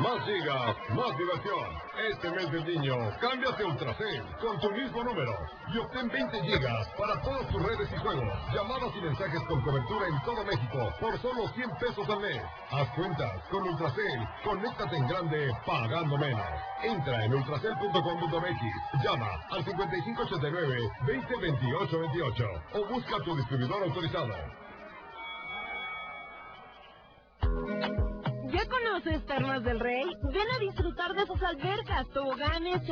Más gigas, más diversión. Este mes del niño, cámbiate a Ultracel con tu mismo número y obtén 20 gigas para todas tus redes y juegos, llamadas y mensajes con cobertura en todo México por solo 100 pesos al mes. Haz cuentas con Ultracel, conéctate en grande pagando menos. Entra en ultracel.com.mx, llama al 5589-202828 o busca a tu distribuidor autorizado. ¿Ya conoces Termas del Rey? Ven a disfrutar de sus albercas, toboganes,